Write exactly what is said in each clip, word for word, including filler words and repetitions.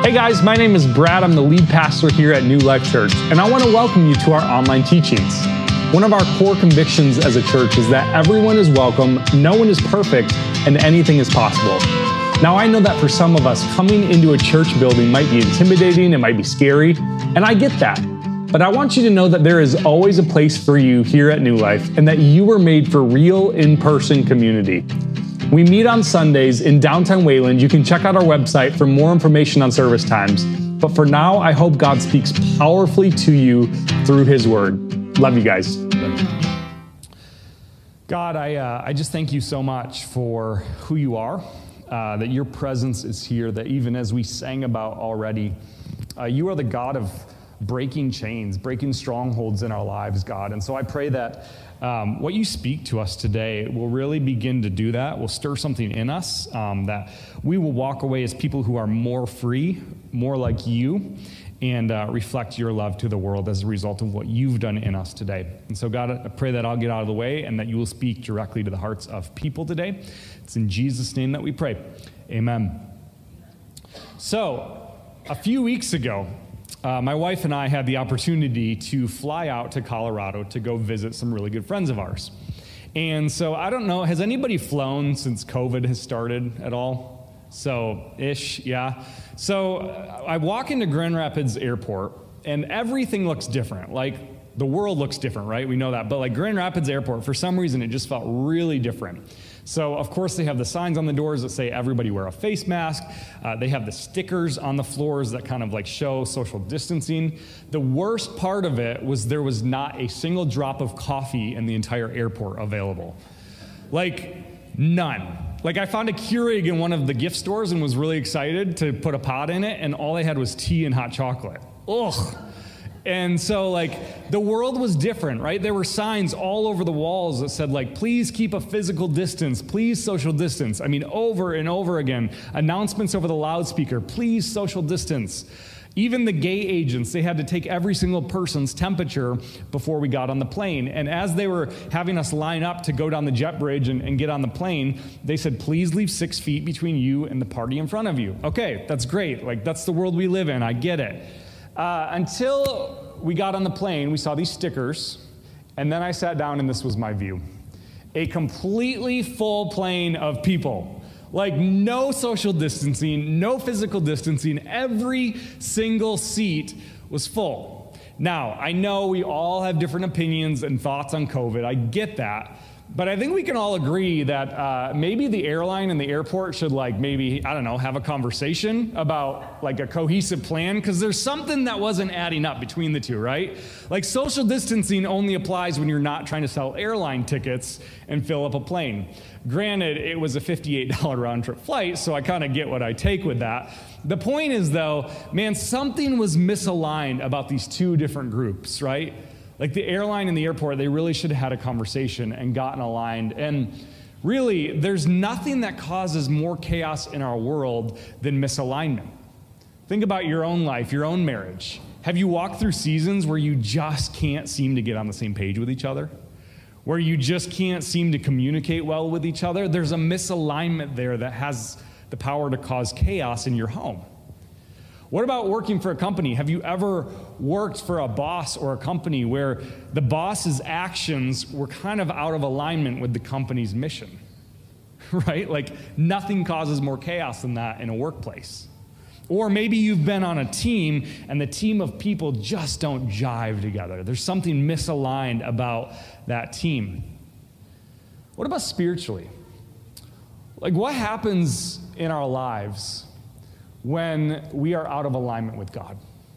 Hey guys, my name is Brad. I'm the lead pastor here at New Life Church, and I want to welcome you to our online teachings. One of our core convictions as a church is that everyone is welcome, no one is perfect, and anything is possible. Now, I know that for some of us, coming into a church building might be intimidating, it might be scary, and I get that. But I want you to know that there is always a place for you here at New Life, and that you were made for real in-person community. We meet on Sundays in downtown Wayland. You can check out our website for more information on service times. But for now, I hope God speaks powerfully to you through His Word. Love you guys. God, I, uh, I just thank you so much for who you are, uh, that your presence is here, that even as we sang about already, uh, you are the God of breaking chains, breaking strongholds in our lives, God. And so I pray that um, what you speak to us today will really begin to do that, will stir something in us, um, that we will walk away as people who are more free, more like you, and uh, reflect your love to the world as a result of what you've done in us today. And so, God, I pray that I'll get out of the way and that you will speak directly to the hearts of people today. It's in Jesus' name that we pray. Amen. So, a few weeks ago, Uh, my wife and I had the opportunity to fly out to Colorado to go visit some really good friends of ours. And so I don't know, has anybody flown since COVID has started at all? So, ish, yeah. So I walk into Grand Rapids Airport and everything looks different. Like the world looks different, right? We know that. But like Grand Rapids Airport, for some reason, it just felt really different. So, of course, they have the signs on the doors that say everybody wear a face mask. Uh, they have the stickers on the floors that kind of like show social distancing. The worst part of it was there was not a single drop of coffee in the entire airport available. Like, none. Like, I found a Keurig in one of the gift stores and was really excited to put a pot in it, and all they had was tea and hot chocolate. Ugh. And so, like, the world was different, right? There were signs all over the walls that said, like, please keep a physical distance, please social distance. I mean, over and over again, announcements over the loudspeaker, please social distance. Even the gate agents, they had to take every single person's temperature before we got on the plane. And as they were having us line up to go down the jet bridge and, and get on the plane, they said, please leave six feet between you and the party in front of you. Okay, that's great. Like, that's the world we live in. I get it. Uh, until we got on the plane, we saw these stickers, and then I sat down and this was my view. A completely full plane of people. Like no social distancing, no physical distancing, every single seat was full. Now, I know we all have different opinions and thoughts on COVID, I get that. But I think we can all agree that uh, maybe the airline and the airport should like maybe, I don't know, have a conversation about like a cohesive plan, because there's something that wasn't adding up between the two, right? Like social distancing only applies when you're not trying to sell airline tickets and fill up a plane. Granted, it was a fifty-eight dollars round trip flight, so I kind of get what I take with that. The point is though, man, something was misaligned about these two different groups, right? Like the airline and the airport, they really should have had a conversation and gotten aligned. And really, there's nothing that causes more chaos in our world than misalignment. Think about your own life, your own marriage. Have you walked through seasons where you just can't seem to get on the same page with each other? Where you just can't seem to communicate well with each other? There's a misalignment there that has the power to cause chaos in your home. What about working for a company? Have you ever worked for a boss or a company where the boss's actions were kind of out of alignment with the company's mission, right? Like nothing causes more chaos than that in a workplace. Or maybe you've been on a team and the team of people just don't jive together. There's something misaligned about that team. What about spiritually? Like what happens in our lives when we are out of alignment with God?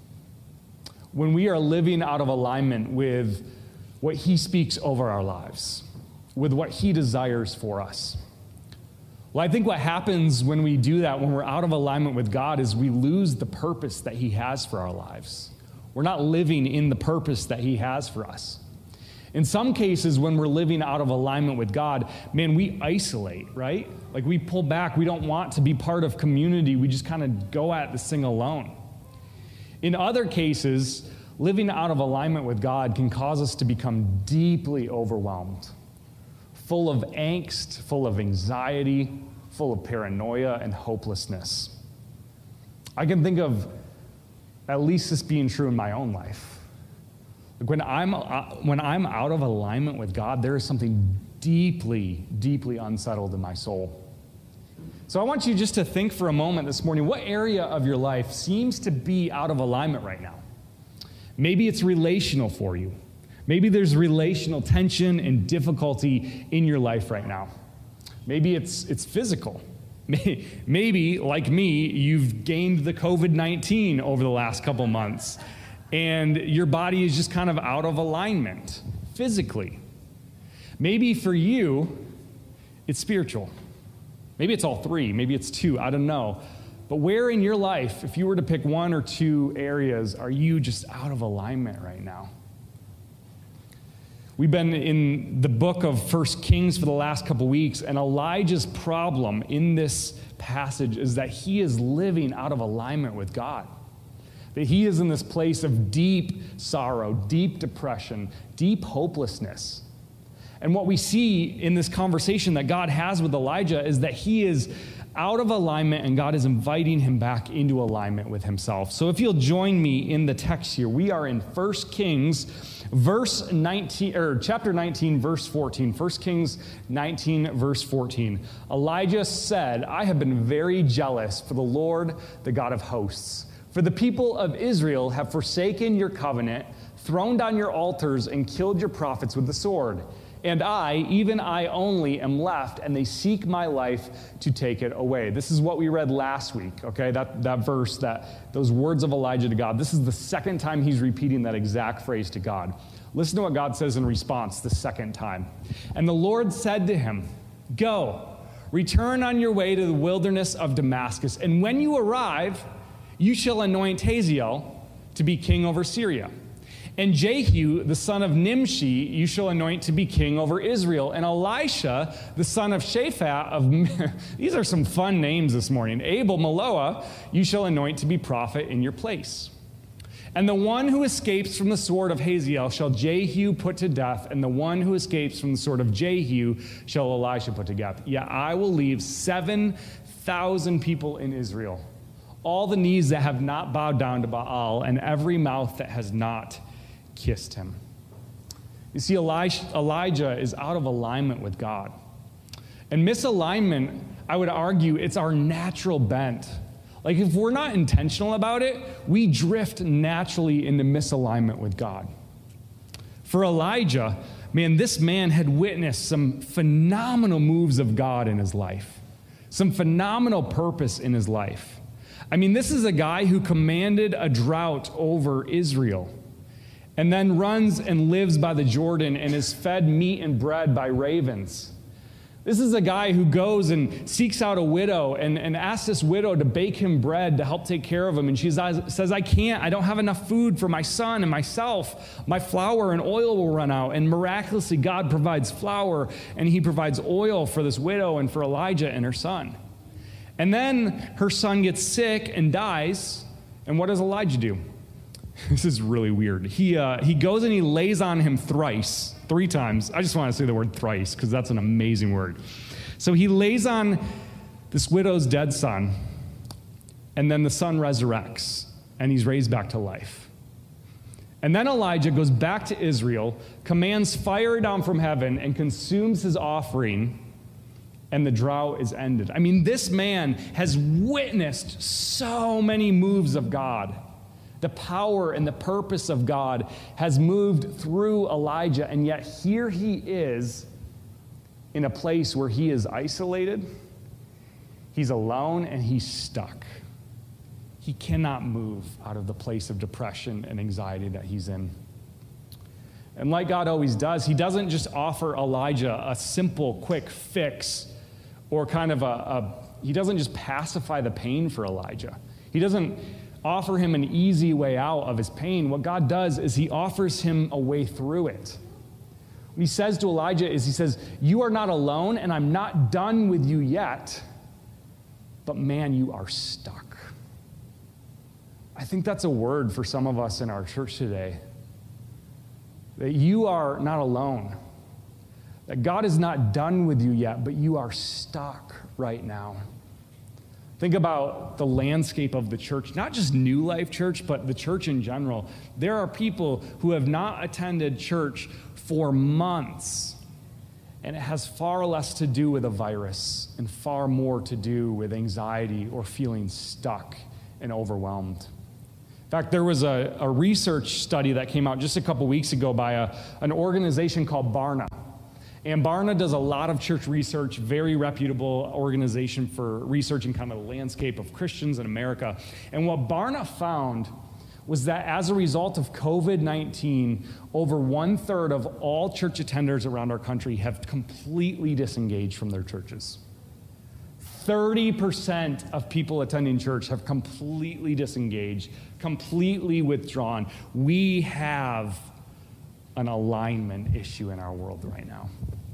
When we are living out of alignment with what He speaks over our lives, with what He desires for us. Well, I think what happens when we do that, when we're out of alignment with God, is we lose the purpose that He has for our lives. We're not living in the purpose that He has for us. In some cases, when we're living out of alignment with God, man, we isolate, right? Like we pull back. We don't want to be part of community. We just kind of go at this thing alone. In other cases, living out of alignment with God can cause us to become deeply overwhelmed, full of angst, full of anxiety, full of paranoia and hopelessness. I can think of at least this being true in my own life. Like when I'm, uh, when I'm out of alignment with God, there is something deeply, deeply unsettled in my soul. So I want you just to think for a moment this morning, what area of your life seems to be out of alignment right now? Maybe it's relational for you. Maybe there's relational tension and difficulty in your life right now. Maybe it's it's physical. Maybe, like me, you've gained the covid nineteen over the last couple months, and your body is just kind of out of alignment physically. Maybe for you, it's spiritual. Maybe it's all three. Maybe it's two. I don't know. But where in your life, if you were to pick one or two areas, are you just out of alignment right now? We've been in the book of First Kings for the last couple weeks, and Elijah's problem in this passage is that he is living out of alignment with God. That he is in this place of deep sorrow, deep depression, deep hopelessness. And what we see in this conversation that God has with Elijah is that he is out of alignment, and God is inviting him back into alignment with himself. So if you'll join me in the text here, we are in First Kings, verse nineteen, or chapter nineteen, verse fourteen. First Kings nineteen, verse fourteen. Elijah said, "I have been very jealous for the Lord, the God of hosts. For the people of Israel have forsaken your covenant, thrown down your altars, and killed your prophets with the sword. And I, even I only, am left, and they seek my life to take it away." This is what we read last week, okay? That, that verse, that those words of Elijah to God. This is the second time he's repeating that exact phrase to God. Listen to what God says in response the second time. "And the Lord said to him, 'Go, return on your way to the wilderness of Damascus, and when you arrive, you shall anoint Hazael to be king over Syria. And Jehu, the son of Nimshi, you shall anoint to be king over Israel. And Elisha, the son of Shaphat, of these are some fun names this morning. Abel Meloah, you shall anoint to be prophet in your place. And the one who escapes from the sword of Hazael shall Jehu put to death, and the one who escapes from the sword of Jehu shall Elisha put to death. Yet I will leave seven thousand people in Israel, all the knees that have not bowed down to Baal, and every mouth that has not kissed him.'" You see, Elijah, Elijah is out of alignment with God. And misalignment, I would argue, it's our natural bent. Like if we're not intentional about it, we drift naturally into misalignment with God. For Elijah, man, this man had witnessed some phenomenal moves of God in his life, some phenomenal purpose in his life. I mean, this is a guy who commanded a drought over Israel, and then runs and lives by the Jordan and is fed meat and bread by ravens. This is a guy who goes and seeks out a widow and, and asks this widow to bake him bread to help take care of him. And she says, "I can't. I don't have enough food for my son and myself. My flour and oil will run out." And miraculously, God provides flour and he provides oil for this widow and for Elijah and her son. And then her son gets sick and dies. And what does Elijah do? This is really weird. He uh, he goes and he lays on him thrice, three times. I just want to say the word thrice because that's an amazing word. So he lays on this widow's dead son, and then the son resurrects, and he's raised back to life. And then Elijah goes back to Israel, commands fire down from heaven, and consumes his offering, and the drought is ended. I mean, this man has witnessed so many moves of God. The power and the purpose of God has moved through Elijah, and yet here he is in a place where he is isolated, he's alone, and he's stuck. He cannot move out of the place of depression and anxiety that he's in. And like God always does, he doesn't just offer Elijah a simple, quick fix or kind of a, a he doesn't just pacify the pain for Elijah. He doesn't offer him an easy way out of his pain. What God does is he offers him a way through it. What he says to Elijah is he says, "You are not alone, and I'm not done with you yet, but man, you are stuck." I think that's a word for some of us in our church today. That you are not alone. That God is not done with you yet, but you are stuck right now. Think about the landscape of the church, not just New Life Church, but the church in general. There are people who have not attended church for months, and it has far less to do with a virus and far more to do with anxiety or feeling stuck and overwhelmed. In fact, there was a, a research study that came out just a couple weeks ago by a, an organization called Barna. And Barna does a lot of church research, very reputable organization for researching kind of the landscape of Christians in America. And what Barna found was that as a result of covid nineteen, over one third of all church attenders around our country have completely disengaged from their churches. thirty percent of people attending church have completely disengaged, completely withdrawn. We have an alignment issue in our world right now.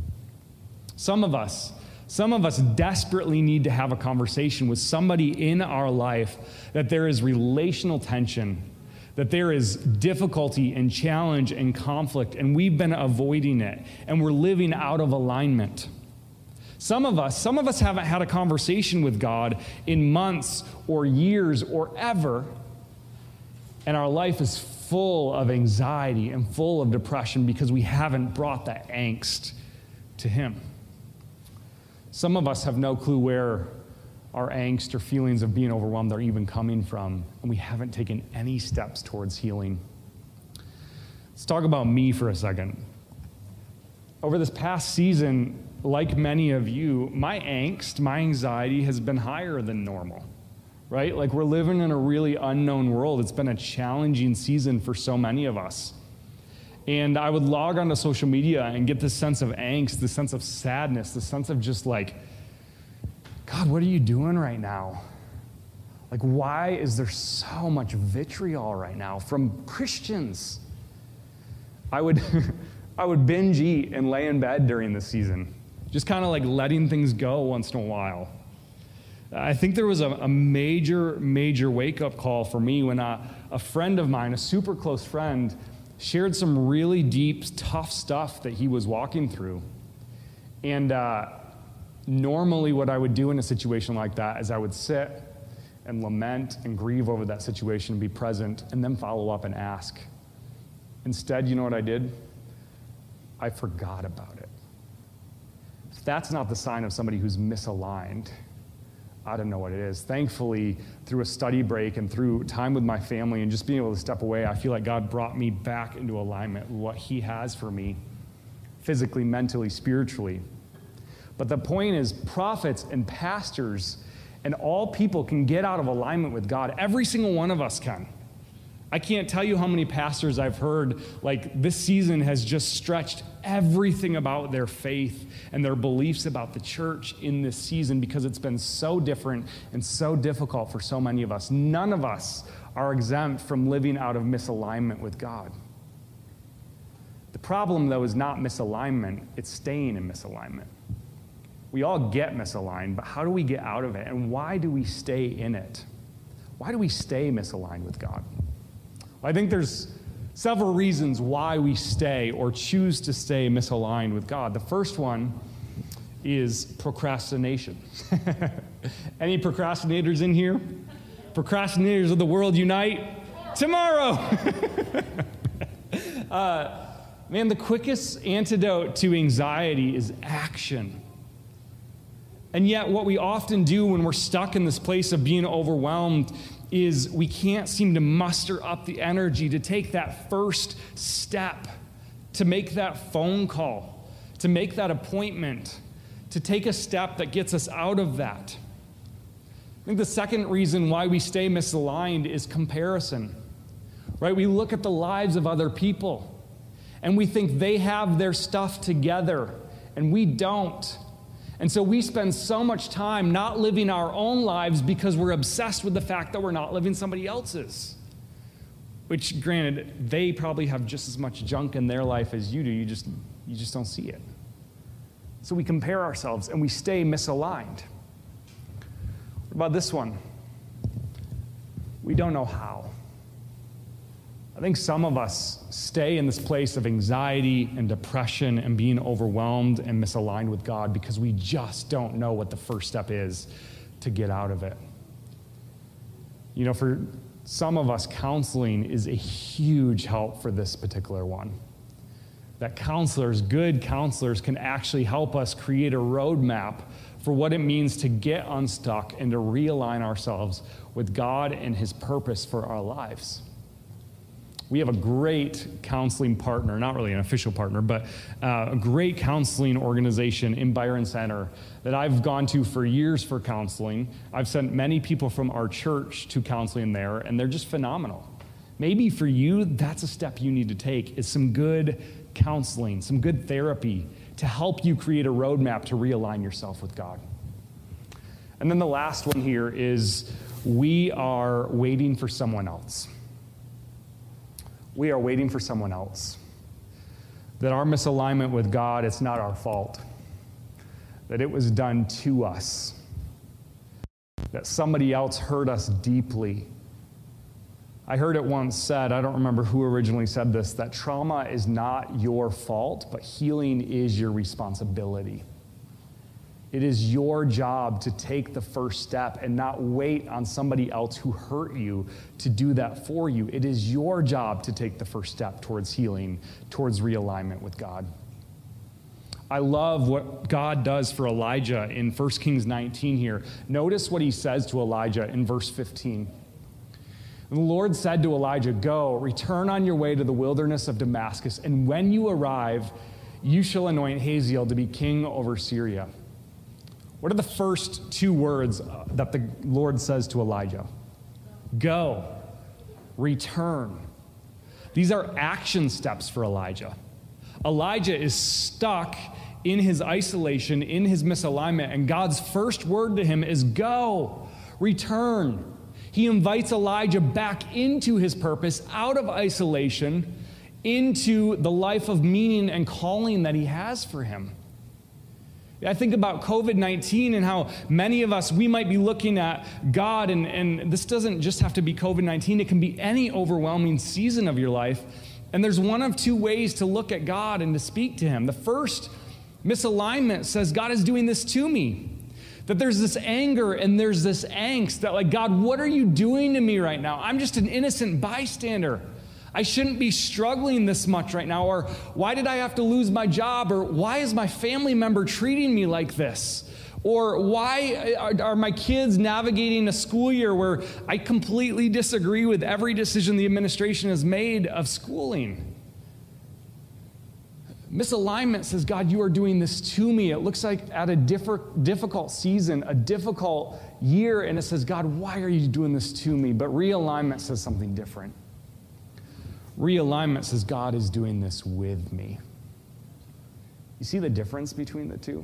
Some of us, some of us desperately need to have a conversation with somebody in our life that there is relational tension, that there is difficulty and challenge and conflict, and we've been avoiding it, and we're living out of alignment. Some of us, some of us haven't had a conversation with God in months or years or ever, and our life is full of anxiety and full of depression because we haven't brought that angst to Him. Some of us have no clue where our angst or feelings of being overwhelmed are even coming from, and we haven't taken any steps towards healing. Let's talk about me for a second. Over this past season, like many of you, my angst, my anxiety has been higher than normal, right? Like we're living in a really unknown world. It's been a challenging season for so many of us. And I would log onto social media and get this sense of angst, this sense of sadness, this sense of just like, God, what are you doing right now? Like, why is there so much vitriol right now from Christians? I would, I would binge eat and lay in bed during this season, just kind of like letting things go once in a while. I think there was a, a major, major wake-up call for me when a, a friend of mine, a super close friend, shared some really deep, tough stuff that he was walking through. And uh, normally what I would do in a situation like that is I would sit and lament and grieve over that situation and be present and then follow up and ask. Instead, you know what I did? I forgot about it. If that's not the sign of somebody who's misaligned, I don't know what it is. Thankfully, through a study break and through time with my family and just being able to step away, I feel like God brought me back into alignment with what He has for me, physically, mentally, spiritually. But the point is, prophets and pastors and all people can get out of alignment with God. Every single one of us can. I can't tell you how many pastors I've heard, like, this season has just stretched everything about their faith and their beliefs about the church in this season because it's been so different and so difficult for so many of us. None of us are exempt from living out of misalignment with God. The problem, though, is not misalignment, it's staying in misalignment. We all get misaligned, but how do we get out of it? And why do we stay in it? Why do we stay misaligned with God? I think there's several reasons why we stay or choose to stay misaligned with God. The first one is procrastination. Any procrastinators in here? Procrastinators of the world unite tomorrow. uh, man, the quickest antidote to anxiety is action. And yet what we often do when we're stuck in this place of being overwhelmed is we can't seem to muster up the energy to take that first step, to make that phone call, to make that appointment, to take a step that gets us out of that. I think the second reason why we stay misaligned is comparison, right? We look at the lives of other people and we think they have their stuff together and we don't. And so we spend so much time not living our own lives because we're obsessed with the fact that we're not living somebody else's. Which, granted, they probably have just as much junk in their life as you do. You just, you just don't see it. So we compare ourselves and we stay misaligned. What about this one? We don't know how. I think some of us stay in this place of anxiety and depression and being overwhelmed and misaligned with God because we just don't know what the first step is to get out of it. You know, for some of us, counseling is a huge help for this particular one. That counselors, good counselors, can actually help us create a roadmap for what it means to get unstuck and to realign ourselves with God and his purpose for our lives. We have a great counseling partner, not really an official partner, but uh, a great counseling organization in Byron Center that I've gone to for years for counseling. I've sent many people from our church to counseling there, and they're just phenomenal. Maybe for you, that's a step you need to take, is some good counseling, some good therapy to help you create a roadmap to realign yourself with God. And then the last one here is we are waiting for someone else. We are waiting for someone else. That our misalignment with God, it's not our fault. That it was done to us. That somebody else hurt us deeply. I heard it once said, I don't remember who originally said this, that trauma is not your fault, but healing is your responsibility. It is your job to take the first step and not wait on somebody else who hurt you to do that for you. It is your job to take the first step towards healing, towards realignment with God. I love what God does for Elijah in First Kings nineteen here. Notice what he says to Elijah in verse fifteen. The Lord said to Elijah, "Go, return on your way to the wilderness of Damascus, and when you arrive, you shall anoint Hazael to be king over Syria." What are the first two words that the Lord says to Elijah? Go, return. These are action steps for Elijah. Elijah is stuck in his isolation, in his misalignment, and God's first word to him is go, return. He invites Elijah back into his purpose, out of isolation, into the life of meaning and calling that he has for him. I think about covid nineteen and how many of us, we might be looking at God, and, and this doesn't just have to be covid nineteen, it can be any overwhelming season of your life. And there's one of two ways to look at God and to speak to him. The first, misalignment, says, God is doing this to me. That there's this anger and there's this angst that, like, God, what are you doing to me right now? I'm just an innocent bystander. I shouldn't be struggling this much right now. Or why did I have to lose my job? Or why is my family member treating me like this? Or why are, are my kids navigating a school year where I completely disagree with every decision the administration has made of schooling? Misalignment says, God, you are doing this to me. It looks like at a diff- difficult season, a difficult year, and it says, God, why are you doing this to me? But realignment says something different. Realignment says, God is doing this with me. You see the difference between the two?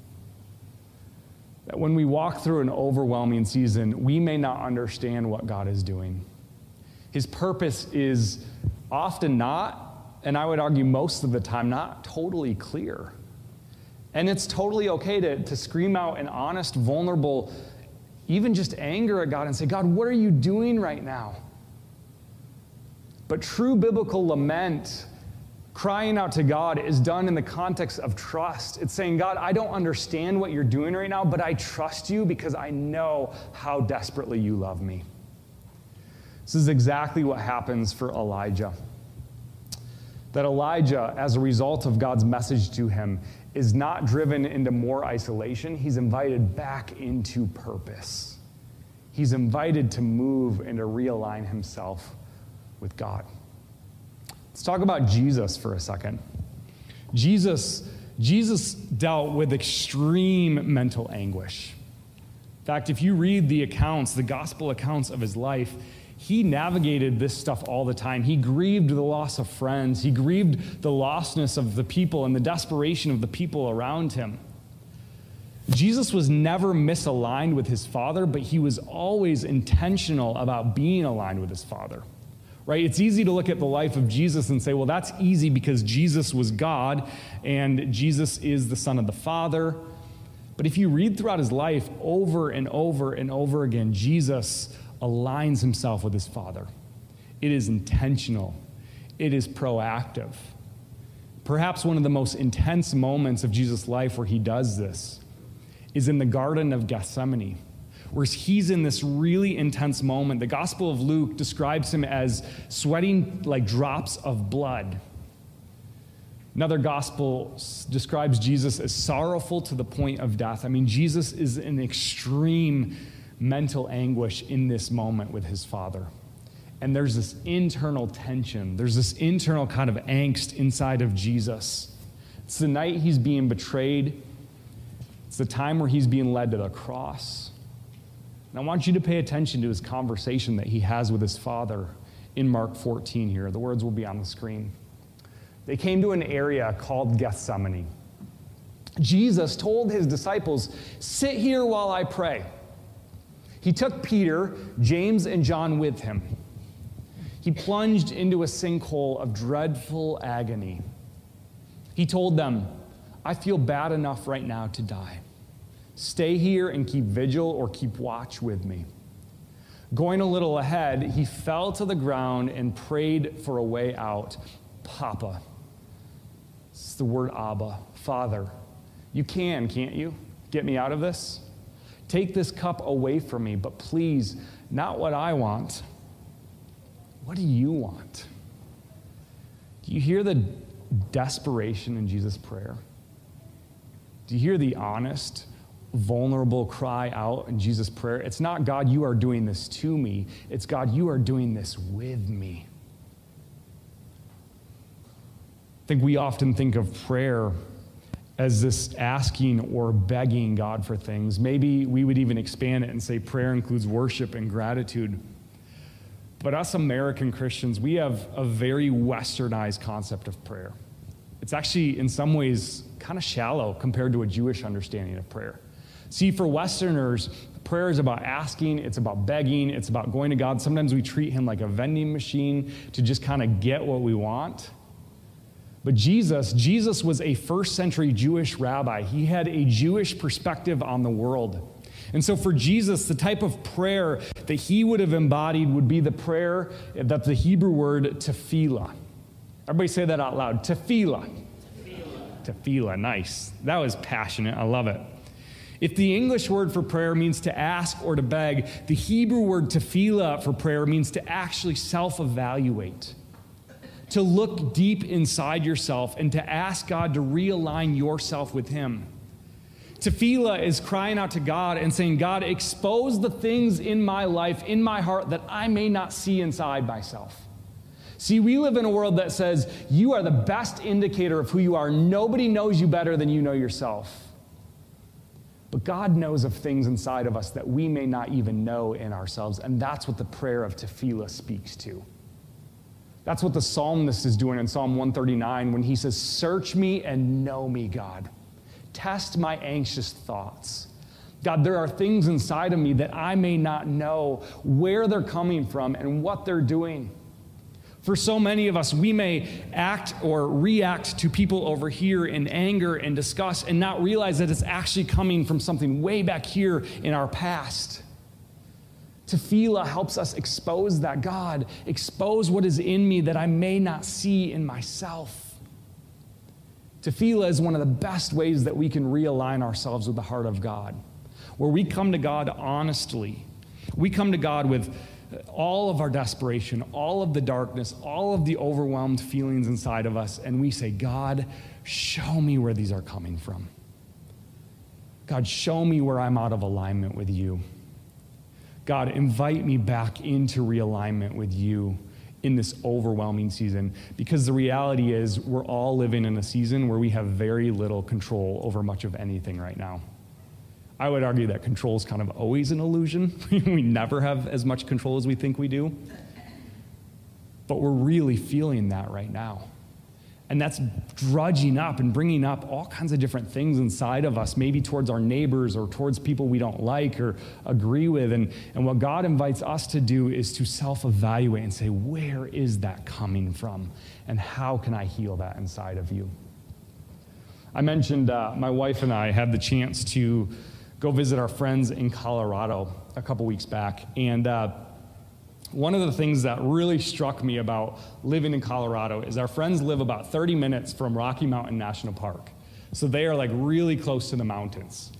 That when we walk through an overwhelming season, we may not understand what God is doing. His purpose is often not, and I would argue most of the time, not totally clear. And it's totally okay to, to scream out an honest, vulnerable, even just anger at God and say, God, what are you doing right now? But true biblical lament, crying out to God, is done in the context of trust. It's saying, God, I don't understand what you're doing right now, but I trust you because I know how desperately you love me. This is exactly what happens for Elijah. That Elijah, as a result of God's message to him, is not driven into more isolation. He's invited back into purpose. He's invited to move and to realign himself with God. Let's talk about Jesus for a second. Jesus, Jesus dealt with extreme mental anguish. In fact, if you read the accounts, the gospel accounts of his life, he navigated this stuff all the time. He grieved the loss of friends. He grieved the lostness of the people and the desperation of the people around him. Jesus was never misaligned with his Father, but he was always intentional about being aligned with his Father. Right? It's easy to look at the life of Jesus and say, well, that's easy because Jesus was God and Jesus is the Son of the Father. But if you read throughout his life over and over and over again, Jesus aligns himself with his Father. It is intentional. It is proactive. Perhaps one of the most intense moments of Jesus' life where he does this is in the Garden of Gethsemane, where he's in this really intense moment. The Gospel of Luke describes him as sweating like drops of blood. Another gospel describes Jesus as sorrowful to the point of death. I mean, Jesus is in extreme mental anguish in this moment with his Father. And there's this internal tension. There's this internal kind of angst inside of Jesus. It's the night he's being betrayed. It's the time where he's being led to the cross. And I want you to pay attention to his conversation that he has with his Father in Mark fourteen here. The words will be on the screen. They came to an area called Gethsemane. Jesus told his disciples, "Sit here while I pray." He took Peter, James, and John with him. He plunged into a sinkhole of dreadful agony. He told them, "I feel bad enough right now to die. Stay here and keep vigil or keep watch with me." Going a little ahead, he fell to the ground and prayed for a way out. "Papa." It's the word Abba, Father. "You can, can't you? Get me out of this? Take this cup away from me, but please, not what I want. What do you want?" Do you hear the desperation in Jesus' prayer? Do you hear the honest, vulnerable cry out in Jesus' prayer? It's not, "God, you are doing this to me." It's, "God, you are doing this with me." I think we often think of prayer as this asking or begging God for things. Maybe we would even expand it and say prayer includes worship and gratitude. But us American Christians, we have a very westernized concept of prayer. It's actually, in some ways, kind of shallow compared to a Jewish understanding of prayer. See, for Westerners, prayer is about asking, it's about begging, it's about going to God. Sometimes we treat him like a vending machine to just kind of get what we want. But Jesus, Jesus was a first century Jewish rabbi. He had a Jewish perspective on the world. And so for Jesus, the type of prayer that he would have embodied would be the prayer, that's the Hebrew word tefillah. Everybody say that out loud. Tefillah. Tefillah. Tefillah, nice. That was passionate. I love it. If the English word for prayer means to ask or to beg, the Hebrew word tefillah for prayer means to actually self-evaluate, to look deep inside yourself and to ask God to realign yourself with him. Tefillah is crying out to God and saying, "God, expose the things in my life, in my heart, that I may not see inside myself." See, we live in a world that says you are the best indicator of who you are. Nobody knows you better than you know yourself. But God knows of things inside of us that we may not even know in ourselves, and that's what the prayer of tefillah speaks to. That's what the psalmist is doing in Psalm one thirty-nine when he says, "Search me and know me, God. Test my anxious thoughts. God, there are things inside of me that I may not know where they're coming from and what they're doing." For so many of us, we may act or react to people over here in anger and disgust and not realize that it's actually coming from something way back here in our past. Tefillah helps us expose that. God, expose what is in me that I may not see in myself. Tefillah is one of the best ways that we can realign ourselves with the heart of God, where we come to God honestly. We come to God with all of our desperation, all of the darkness, all of the overwhelmed feelings inside of us, and we say, "God, show me where these are coming from. God, show me where I'm out of alignment with you. God, invite me back into realignment with you in this overwhelming season." Because the reality is we're all living in a season where we have very little control over much of anything right now. I would argue that control is kind of always an illusion. We never have as much control as we think we do. But we're really feeling that right now. And that's drudging up and bringing up all kinds of different things inside of us, maybe towards our neighbors or towards people we don't like or agree with. And, and what God invites us to do is to self-evaluate and say, where is that coming from? And how can I heal that inside of you? I mentioned uh, my wife and I had the chance to go visit our friends in Colorado a couple weeks back. And uh, one of the things that really struck me about living in Colorado is our friends live about thirty minutes from Rocky Mountain National Park. So they are like really close to the mountains.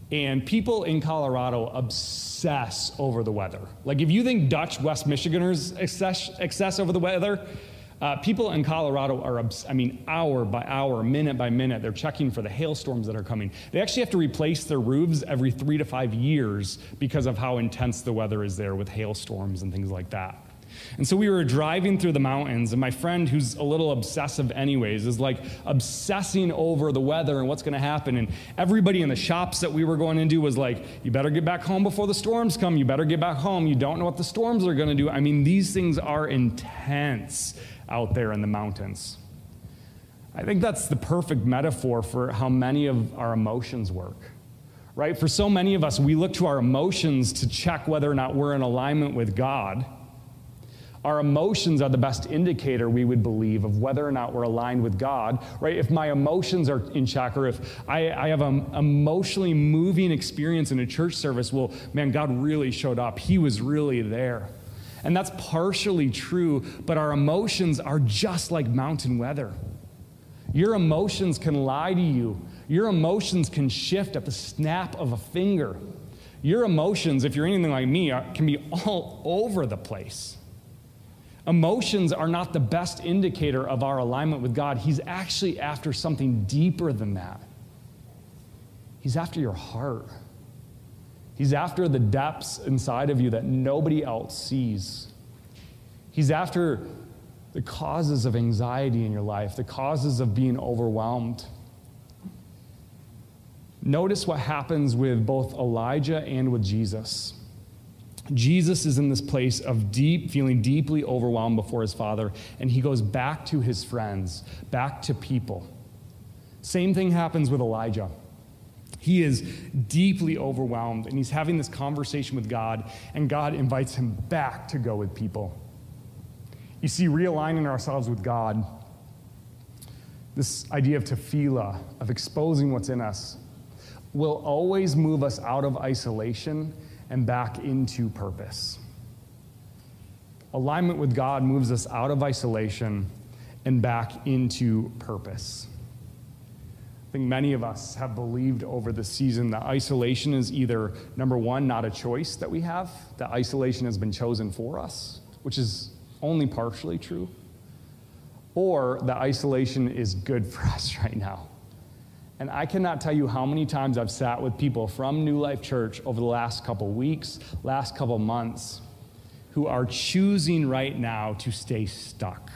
And people in Colorado obsess over the weather. Like if you think Dutch West Michiganers obsess, obsess over the weather, uh, people in Colorado are, obs- I mean, hour by hour, minute by minute, they're checking for the hailstorms that are coming. They actually have to replace their roofs every three to five years because of how intense the weather is there with hailstorms and things like that. And so we were driving through the mountains, and my friend, who's a little obsessive anyways, is like obsessing over the weather and what's going to happen. And everybody in the shops that we were going into was like, you better get back home before the storms come. You better get back home. You don't know what the storms are going to do. I mean, these things are intense out there in the mountains. I think that's the perfect metaphor for how many of our emotions work. Right? For so many of us, we look to our emotions to check whether or not we're in alignment with God. Our emotions are the best indicator, we would believe, of whether or not we're aligned with God, right? If my emotions are in check, or if I, I have an emotionally moving experience in a church service, well, man, God really showed up. He was really there. And that's partially true, but our emotions are just like mountain weather. Your emotions can lie to you. Your emotions can shift at the snap of a finger. Your emotions, if you're anything like me, are, can be all over the place. Emotions are not the best indicator of our alignment with God. He's actually after something deeper than that. He's after your heart. He's after the depths inside of you that nobody else sees. He's after the causes of anxiety in your life, the causes of being overwhelmed. Notice what happens with both Elijah and with Jesus. Jesus is in this place of deep, feeling deeply overwhelmed before his Father, and he goes back to his friends, back to people. Same thing happens with Elijah. He is deeply overwhelmed, and he's having this conversation with God, and God invites him back to go with people. You see, realigning ourselves with God, this idea of tefillah, of exposing what's in us, will always move us out of isolation and back into purpose. Alignment with God moves us out of isolation and back into purpose. I think many of us have believed over the season that isolation is either, number one, not a choice that we have, that isolation has been chosen for us, which is only partially true, or that isolation is good for us right now. And I cannot tell you how many times I've sat with people from New Life Church over the last couple weeks, last couple months, who are choosing right now to stay stuck.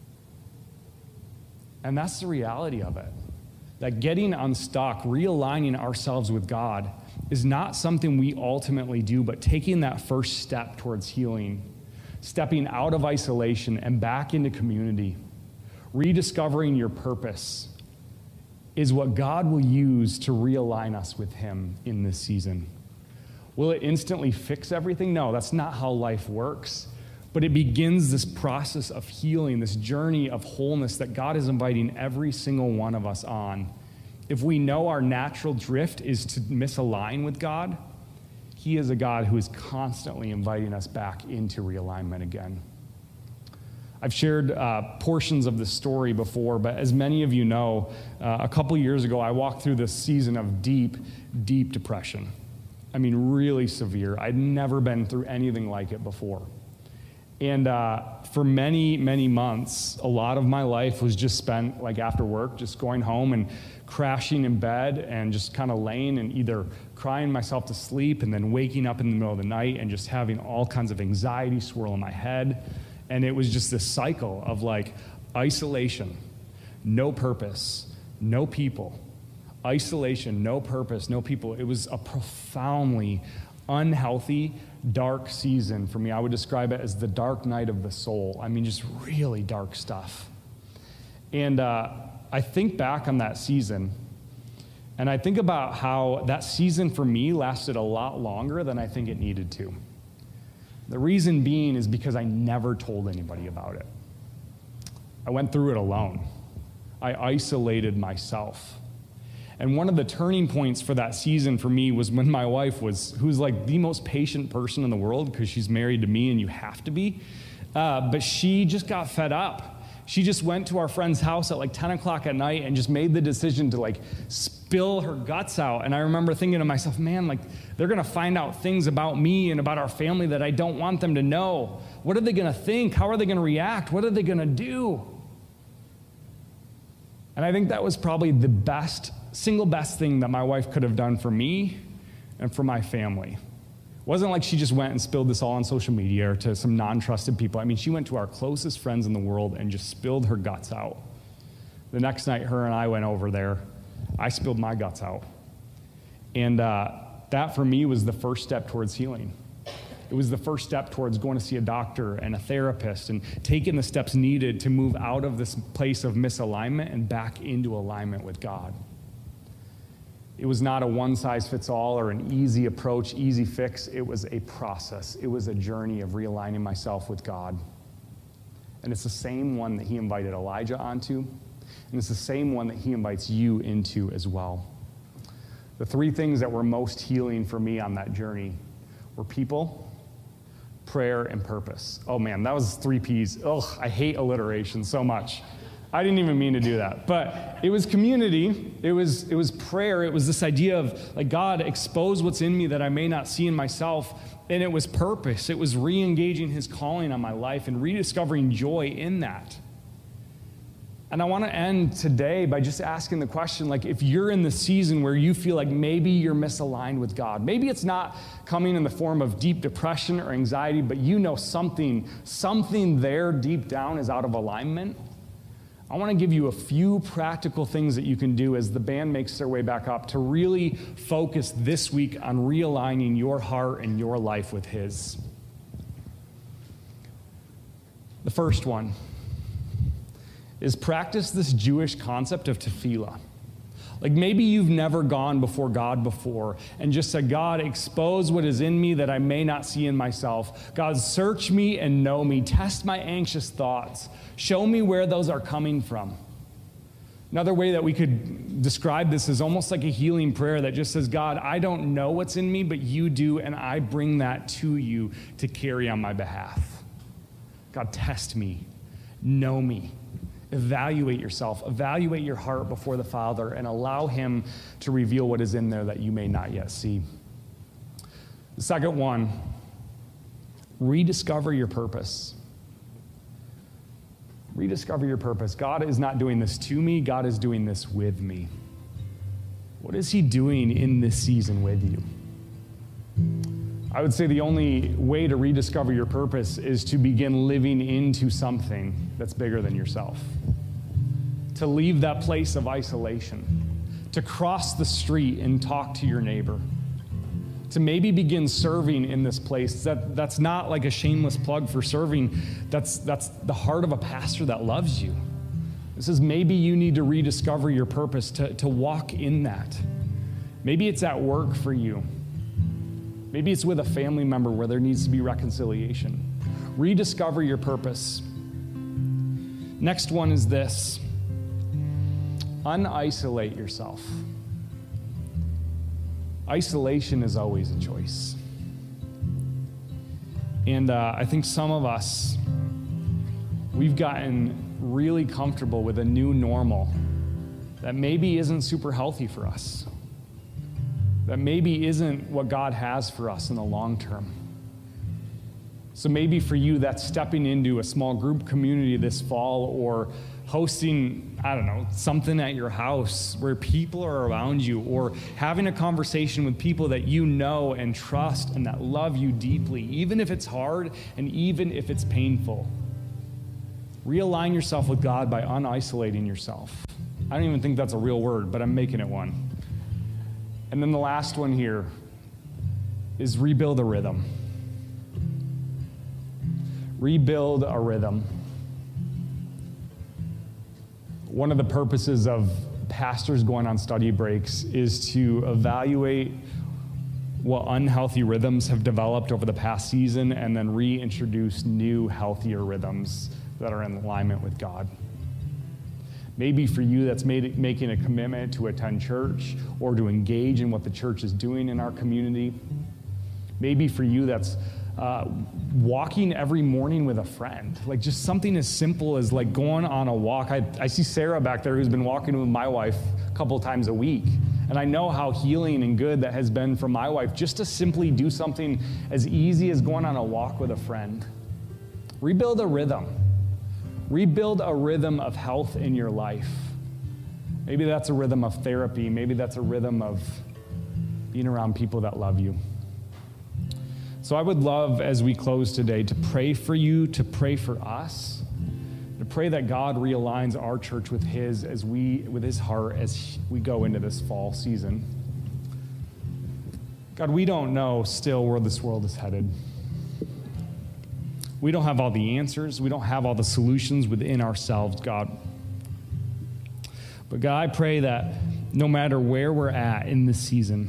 And that's the reality of it. That getting unstuck, realigning ourselves with God, is not something we ultimately do, but taking that first step towards healing, stepping out of isolation and back into community, rediscovering your purpose, is what God will use to realign us with him in this season. Will it instantly fix everything? No, that's not how life works. But it begins this process of healing, this journey of wholeness that God is inviting every single one of us on. If we know our natural drift is to misalign with God, he is a God who is constantly inviting us back into realignment again. I've shared uh, portions of this story before, but as many of you know, uh, a couple years ago, I walked through this season of deep, deep depression. I mean, really severe. I'd never been through anything like it before. And uh, for many, many months, a lot of my life was just spent, like after work, just going home and crashing in bed and just kind of laying and either crying myself to sleep and then waking up in the middle of the night and just having all kinds of anxiety swirl in my head. And it was just this cycle of like isolation, no purpose, no people. Isolation, no purpose, no people. It was a profoundly unhealthy, dark season for me. I would describe it as the dark night of the soul. I mean, just really dark stuff. And uh, I think back on that season, and I think about how that season for me lasted a lot longer than I think it needed to. The reason being is because I never told anybody about it. I went through it alone. I isolated myself. And one of the turning points for that season for me was when my wife was, who's like the most patient person in the world because she's married to me and you have to be, uh, but she just got fed up. She just went to our friend's house at like ten o'clock at night and just made the decision to like spill her guts out. And I remember thinking to myself, man, like, they're going to find out things about me and about our family that I don't want them to know. What are they going to think? How are they going to react? What are they going to do? And I think that was probably the best, single best thing that my wife could have done for me and for my family. It wasn't like she just went and spilled this all on social media or to some non-trusted people. I mean, she went to our closest friends in the world and just spilled her guts out. The next night, her and I went over there. I spilled my guts out. And uh, that, for me, was the first step towards healing. It was the first step towards going to see a doctor and a therapist and taking the steps needed to move out of this place of misalignment and back into alignment with God. It was not a one-size-fits-all or an easy approach, easy fix. It was a process. It was a journey of realigning myself with God. And it's the same one that he invited Elijah onto, and it's the same one that he invites you into as well. The three things that were most healing for me on that journey were people, prayer, and purpose. Oh man, that was three P's. Ugh, I hate alliteration so much. I didn't even mean to do that. But it was community, it was it was prayer, it was this idea of, like, God, expose what's in me that I may not see in myself, and it was purpose. It was re-engaging his calling on my life and rediscovering joy in that. And I want to end today by just asking the question, like, if you're in the season where you feel like maybe you're misaligned with God, maybe it's not coming in the form of deep depression or anxiety, but you know something, something there deep down is out of alignment, I want to give you a few practical things that you can do as the band makes their way back up to really focus this week on realigning your heart and your life with his. The first one is practice this Jewish concept of tefillah. Like, maybe you've never gone before God before and just said, God, expose what is in me that I may not see in myself. God, search me and know me. Test my anxious thoughts. Show me where those are coming from. Another way that we could describe this is almost like a healing prayer that just says, God, I don't know what's in me, but you do, and I bring that to you to carry on my behalf. God, test me. Know me. Evaluate yourself, evaluate your heart before the Father, and allow him to reveal what is in there that you may not yet see. The second one, rediscover your purpose. Rediscover your purpose. God is not doing this to me, God is doing this with me. What is he doing in this season with you? I would say the only way to rediscover your purpose is to begin living into something that's bigger than yourself. To leave that place of isolation. To cross the street and talk to your neighbor. To maybe begin serving in this place. That, that's not like a shameless plug for serving. That's, that's the heart of a pastor that loves you. This is maybe you need to rediscover your purpose, to, to walk in that. Maybe it's at work for you. Maybe it's with a family member where there needs to be reconciliation. Rediscover your purpose. Next one is this. Unisolate yourself. Isolation is always a choice. And uh, I think some of us, we've gotten really comfortable with a new normal that maybe isn't super healthy for us. That maybe isn't what God has for us in the long term. So maybe for you, that's stepping into a small group community this fall, or hosting, I don't know, something at your house where people are around you, or having a conversation with people that you know and trust and that love you deeply, even if it's hard and even if it's painful. Realign yourself with God by unisolating yourself. I don't even think that's a real word, but I'm making it one. And then the last one here is rebuild a rhythm. Rebuild a rhythm. One of the purposes of pastors going on study breaks is to evaluate what unhealthy rhythms have developed over the past season and then reintroduce new, healthier rhythms that are in alignment with God. Maybe for you, that's made it, making a commitment to attend church or to engage in what the church is doing in our community. Maybe for you, that's uh, walking every morning with a friend. Like just something as simple as like going on a walk. I, I see Sarah back there who's been walking with my wife a couple times a week. And I know how healing and good that has been for my wife just to simply do something as easy as going on a walk with a friend. Rebuild a rhythm. Rebuild a rhythm of health in your life. Maybe that's a rhythm of therapy. Maybe that's a rhythm of being around people that love you. So I would love, as we close today, to pray for you, to pray for us, to pray that God realigns our church with His as we, with His heart as we go into this fall season. God, we don't know still where this world is headed. We don't have all the answers. We don't have all the solutions within ourselves, God. But God, I pray that no matter where we're at in this season,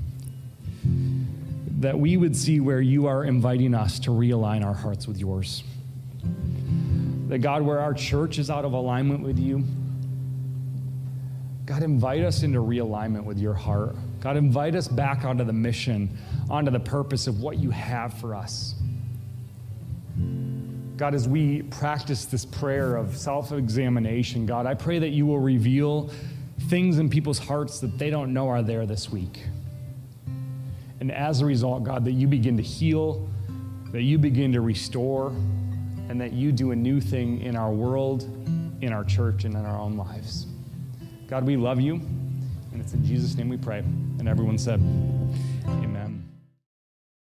that we would see where you are inviting us to realign our hearts with yours. That God, where our church is out of alignment with you, God, invite us into realignment with your heart. God, invite us back onto the mission, onto the purpose of what you have for us. God, as we practice this prayer of self-examination, God, I pray that you will reveal things in people's hearts that they don't know are there this week. And as a result, God, that you begin to heal, that you begin to restore, and that you do a new thing in our world, in our church, and in our own lives. God, we love you, and it's in Jesus' name we pray. And everyone said,